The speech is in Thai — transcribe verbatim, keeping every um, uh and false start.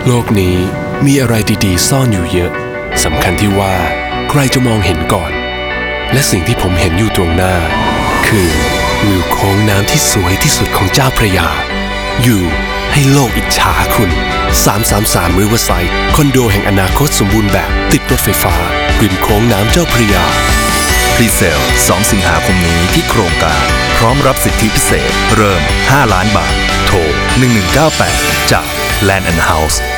โลกนี้มีอะไรดีๆซ่อนอยู่เยอะสำคัญที่ว่าใครจะมองเห็นก่อนและสิ่งที่ผมเห็นอยู่ตรงหน้าคือวิวโค้งน้ำที่สวยที่สุดของเจ้าพระยาอยู่ให้โลกอิจฉาคุณสามสามสาม Riverside คอนโดแห่งอนาคตสมบูรณ์แบบติดรถไฟฟ้าริมโค้งน้ำเจ้าพระยาพรีเซลสองสิงหาคมนี้ที่โครงการพร้อมรับสิทธิพิเศษเริ่มห้าล้านบาทโทรหนึ่งหนึ่งเก้าแปดจาก Land and House